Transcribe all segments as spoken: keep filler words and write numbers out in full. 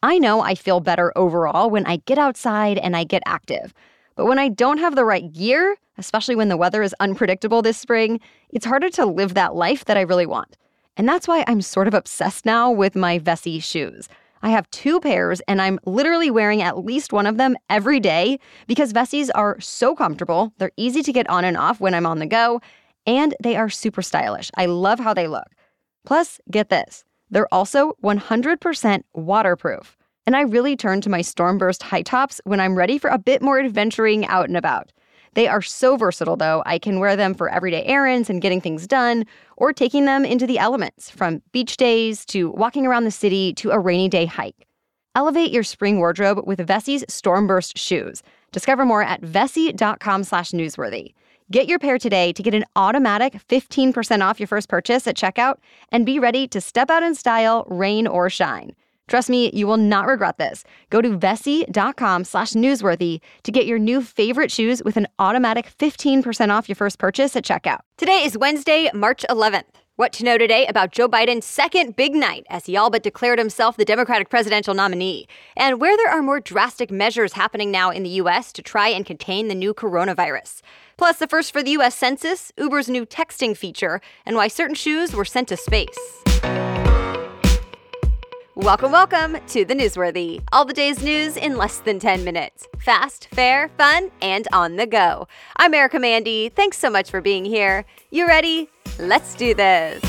I know I feel better overall when I get outside and I get active. But when I don't have the right gear, especially when the weather is unpredictable this spring, it's harder to live that life that I really want. And that's why I'm sort of obsessed now with my Vessi shoes. I have two pairs, and I'm literally wearing at least one of them every day because Vessis are so comfortable, they're easy to get on and off when I'm on the go, and they are super stylish. I love how they look. Plus, get this, they're also one hundred percent waterproof. And I really turn to my Stormburst high tops when I'm ready for a bit more adventuring out and about. They are so versatile, though. I can wear them for everyday errands and getting things done, or taking them into the elements, from beach days to walking around the city to a rainy day hike. Elevate your spring wardrobe with Vessi's Stormburst shoes. Discover more at vessi.com slash newsworthy. Get your pair today to get an automatic fifteen percent off your first purchase at checkout and be ready to step out in style, rain or shine. Trust me, you will not regret this. Go to vessi.com slash newsworthy to get your new favorite shoes with an automatic fifteen percent off your first purchase at checkout. Today is Wednesday, March eleventh. What to know today about Joe Biden's second big night as he all but declared himself the Democratic presidential nominee, and where there are more drastic measures happening now in the U S to try and contain the new coronavirus. Plus, the first for the U S Census, Uber's new texting feature, and why certain shoes were sent to space. Welcome, welcome to the Newsworthy. All the day's news in less than ten minutes. Fast, fair, fun, and on the go. I'm Erica Mandy. Thanks so much for being here. You ready? Let's do this.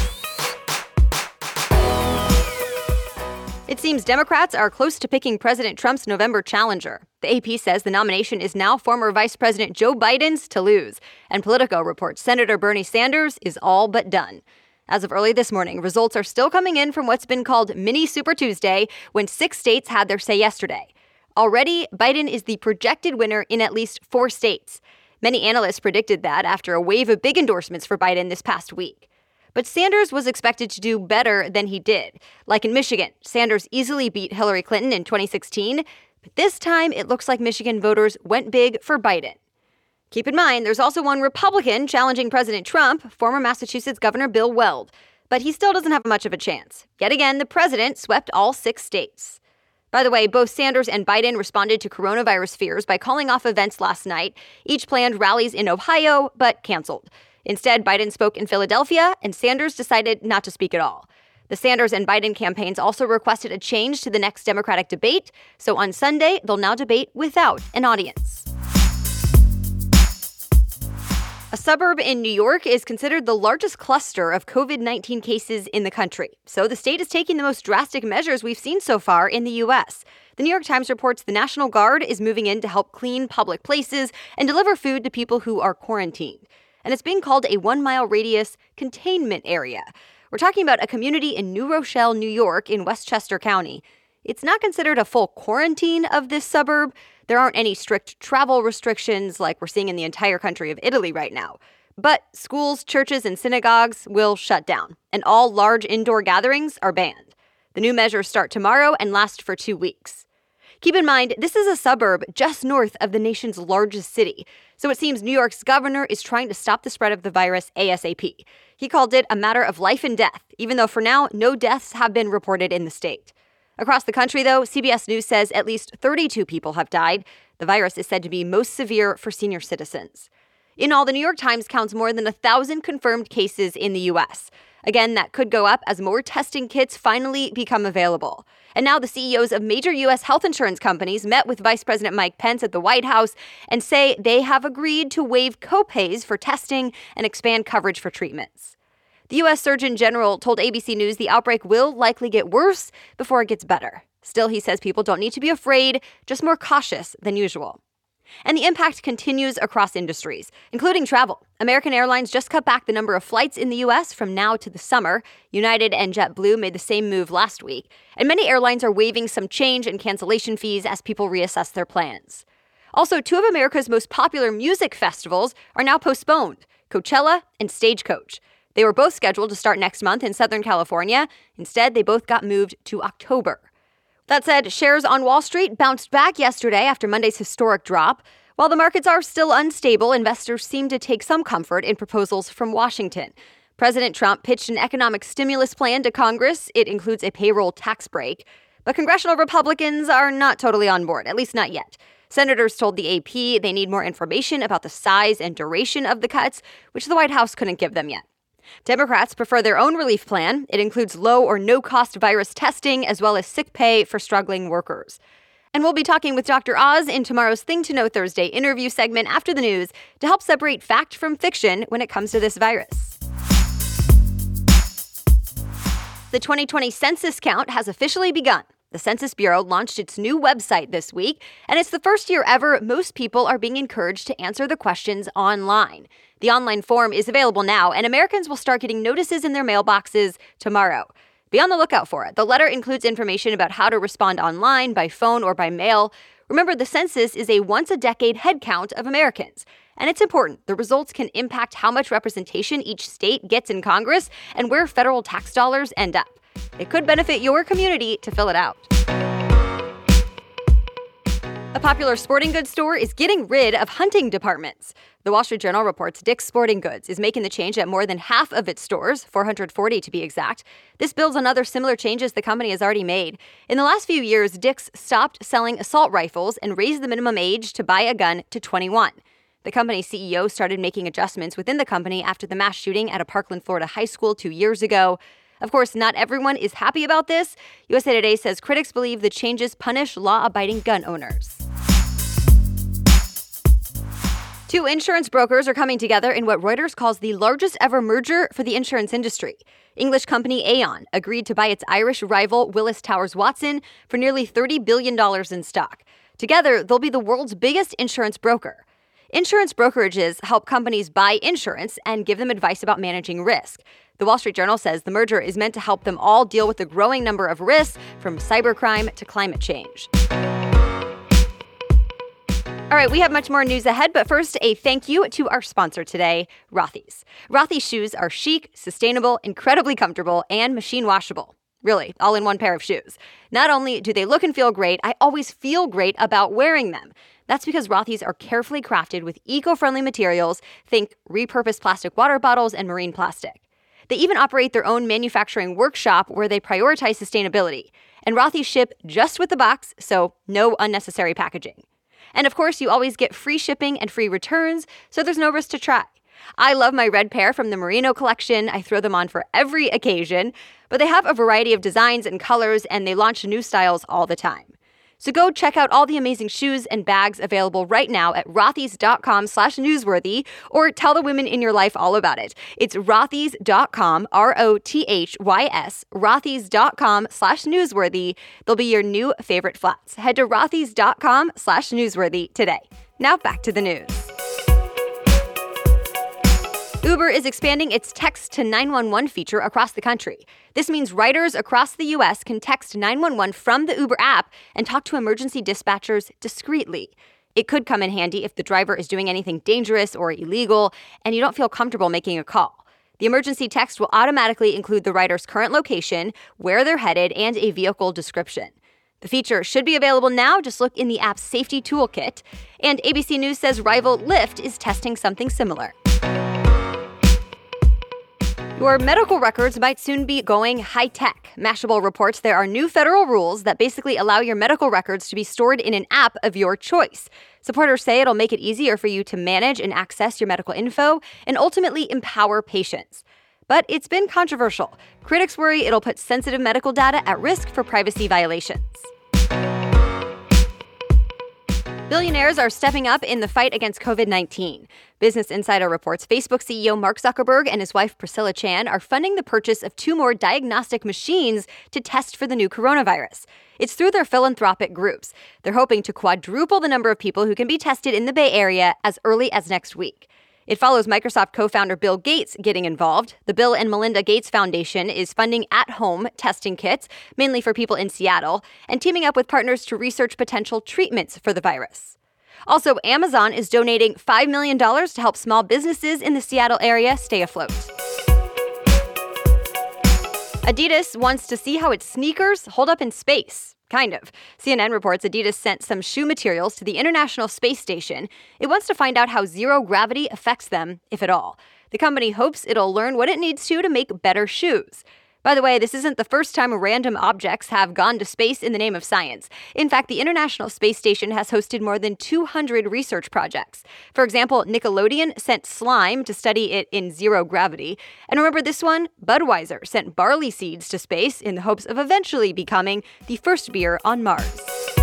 It seems Democrats are close to picking President Trump's November challenger. The A P says the nomination is now former Vice President Joe Biden's to lose. And Politico reports Senator Bernie Sanders is all but done. As of early this morning, results are still coming in from what's been called Mini Super Tuesday, when six states had their say yesterday. Already, Biden is the projected winner in at least four states. Many analysts predicted that after a wave of big endorsements for Biden this past week. But Sanders was expected to do better than he did. Like in Michigan, Sanders easily beat Hillary Clinton in twenty sixteen, but this time it looks like Michigan voters went big for Biden. Keep in mind, there's also one Republican challenging President Trump, former Massachusetts Governor Bill Weld. But he still doesn't have much of a chance. Yet again, the president swept all six states. By the way, both Sanders and Biden responded to coronavirus fears by calling off events last night. Each planned rallies in Ohio, but canceled. Instead, Biden spoke in Philadelphia, and Sanders decided not to speak at all. The Sanders and Biden campaigns also requested a change to the next Democratic debate, so on Sunday, they'll now debate without an audience. A suburb in New York is considered the largest cluster of covid nineteen cases in the country. So the state is taking the most drastic measures we've seen so far in the U S. The New York Times reports the National Guard is moving in to help clean public places and deliver food to people who are quarantined. And it's being called a one-mile radius containment area. We're talking about a community in New Rochelle, New York, in Westchester County. It's not considered a full quarantine of this suburb. There aren't any strict travel restrictions like we're seeing in the entire country of Italy right now. But schools, churches, and synagogues will shut down, and all large indoor gatherings are banned. The new measures start tomorrow and last for two weeks. Keep in mind, this is a suburb just north of the nation's largest city, so it seems New York's governor is trying to stop the spread of the virus ASAP. He called it a matter of life and death, even though for now, no deaths have been reported in the state. Across the country, though, C B S News says at least thirty-two people have died. The virus is said to be most severe for senior citizens. In all, the New York Times counts more than one thousand confirmed cases in the U S. Again, that could go up as more testing kits finally become available. And now the C E Os of major U S health insurance companies met with Vice President Mike Pence at the White House and say they have agreed to waive copays for testing and expand coverage for treatments. The U S Surgeon General told A B C News the outbreak will likely get worse before it gets better. Still, he says people don't need to be afraid, just more cautious than usual. And the impact continues across industries, including travel. American Airlines just cut back the number of flights in the U S from now to the summer. United and JetBlue made the same move last week. And many airlines are waiving some change and cancellation fees as people reassess their plans. Also, two of America's most popular music festivals are now postponed, Coachella and Stagecoach. They were both scheduled to start next month in Southern California. Instead, they both got moved to October. That said, shares on Wall Street bounced back yesterday after Monday's historic drop. While the markets are still unstable, investors seem to take some comfort in proposals from Washington. President Trump pitched an economic stimulus plan to Congress. It includes a payroll tax break. But congressional Republicans are not totally on board, at least not yet. Senators told the A P they need more information about the size and duration of the cuts, which the White House couldn't give them yet. Democrats prefer their own relief plan. It includes low or no-cost virus testing, as well as sick pay for struggling workers. And we'll be talking with Doctor Oz in tomorrow's Thing to Know Thursday interview segment after the news to help separate fact from fiction when it comes to this virus. The twenty twenty census count has officially begun. The Census Bureau launched its new website this week, and it's the first year ever most people are being encouraged to answer the questions online. The online form is available now, and Americans will start getting notices in their mailboxes tomorrow. Be on the lookout for it. The letter includes information about how to respond online, by phone, or by mail. Remember, the census is a once-a-decade head count of Americans. And it's important. The results can impact how much representation each state gets in Congress and where federal tax dollars end up. It could benefit your community to fill it out. A popular sporting goods store is getting rid of hunting departments. The Wall Street Journal reports Dick's Sporting Goods is making the change at more than half of its stores, four hundred forty to be exact. This builds on other similar changes the company has already made. In the last few years, Dick's stopped selling assault rifles and raised the minimum age to buy a gun to twenty-one. The company's C E O started making adjustments within the company after the mass shooting at a Parkland, Florida high school two years ago. Of course, not everyone is happy about this. U S A Today says critics believe the changes punish law-abiding gun owners. Two insurance brokers are coming together in what Reuters calls the largest ever merger for the insurance industry. English company Aon agreed to buy its Irish rival Willis Towers Watson for nearly thirty billion dollars in stock. Together, they'll be the world's biggest insurance broker. Insurance brokerages help companies buy insurance and give them advice about managing risk. The Wall Street Journal says the merger is meant to help them all deal with the growing number of risks, from cybercrime to climate change. All right, we have much more news ahead, but first, a thank you to our sponsor today, Rothy's. Rothy's shoes are chic, sustainable, incredibly comfortable, and machine washable. Really, all in one pair of shoes. Not only do they look and feel great, I always feel great about wearing them. That's because Rothy's are carefully crafted with eco-friendly materials. Think repurposed plastic water bottles and marine plastic. They even operate their own manufacturing workshop where they prioritize sustainability. And Rothy's ship just with the box, so no unnecessary packaging. And of course, you always get free shipping and free returns, so there's no risk to try. I love my red pair from the Merino collection. I throw them on for every occasion, but they have a variety of designs and colors, and they launch new styles all the time. So go check out all the amazing shoes and bags available right now at rothys.com slash newsworthy, or tell the women in your life all about it. It's rothys dot com, R O T H Y S, rothys.com slash newsworthy. They'll be your new favorite flats. Head to rothys.com slash newsworthy today. Now back to the news. Uber is expanding its text to nine one one feature across the country. This means riders across the U S can text nine one one from the Uber app and talk to emergency dispatchers discreetly. It could come in handy if the driver is doing anything dangerous or illegal and you don't feel comfortable making a call. The emergency text will automatically include the rider's current location, where they're headed, and a vehicle description. The feature should be available now. Just look in the app's safety toolkit. And A B C News says rival Lyft is testing something similar. Your medical records might soon be going high-tech. Mashable reports there are new federal rules that basically allow your medical records to be stored in an app of your choice. Supporters say it'll make it easier for you to manage and access your medical info and ultimately empower patients. But it's been controversial. Critics worry it'll put sensitive medical data at risk for privacy violations. Billionaires are stepping up in the fight against covid nineteen. Business Insider reports Facebook C E O Mark Zuckerberg and his wife Priscilla Chan are funding the purchase of two more diagnostic machines to test for the new coronavirus. It's through their philanthropic groups. They're hoping to quadruple the number of people who can be tested in the Bay Area as early as next week. It follows Microsoft co-founder Bill Gates getting involved. The Bill and Melinda Gates Foundation is funding at-home testing kits, mainly for people in Seattle, and teaming up with partners to research potential treatments for the virus. Also, Amazon is donating five million dollars to help small businesses in the Seattle area stay afloat. Adidas wants to see how its sneakers hold up in space. Kind of. C N N reports Adidas sent some shoe materials to the International Space Station. It wants to find out how zero gravity affects them, if at all. The company hopes it'll learn what it needs to to make better shoes. By the way, this isn't the first time random objects have gone to space in the name of science. In fact, the International Space Station has hosted more than two hundred research projects. For example, Nickelodeon sent slime to study it in zero gravity. And remember this one? Budweiser sent barley seeds to space in the hopes of eventually becoming the first beer on Mars.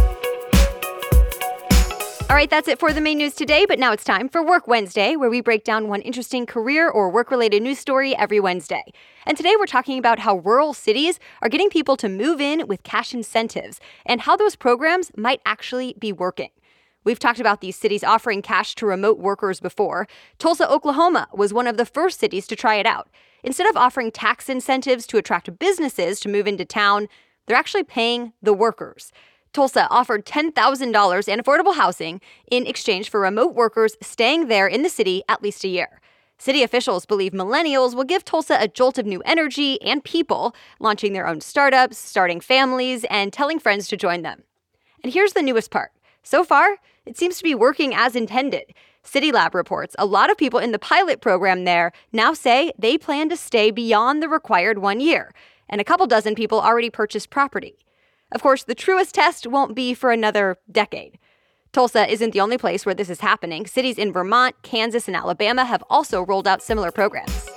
All right, that's it for the main news today, but now it's time for Work Wednesday, where we break down one interesting career or work-related news story every Wednesday. And today we're talking about how rural cities are getting people to move in with cash incentives and how those programs might actually be working. We've talked about these cities offering cash to remote workers before. Tulsa, Oklahoma was one of the first cities to try it out. Instead of offering tax incentives to attract businesses to move into town, they're actually paying the workers. Tulsa offered ten thousand dollars in affordable housing in exchange for remote workers staying there in the city at least a year. City officials believe millennials will give Tulsa a jolt of new energy and people, launching their own startups, starting families, and telling friends to join them. And here's the newest part. So far, it seems to be working as intended. CityLab reports a lot of people in the pilot program there now say they plan to stay beyond the required one year, and a couple dozen people already purchased property. Of course, the truest test won't be for another decade. Tulsa isn't the only place where this is happening. Cities in Vermont, Kansas, and Alabama have also rolled out similar programs.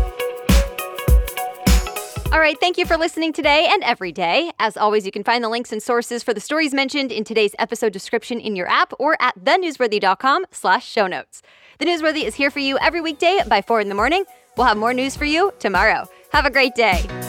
All right, thank you for listening today and every day. As always, you can find the links and sources for the stories mentioned in today's episode description in your app or at thenewsworthy.com slash show notes. The Newsworthy is here for you every weekday by four in the morning. We'll have more news for you tomorrow. Have a great day.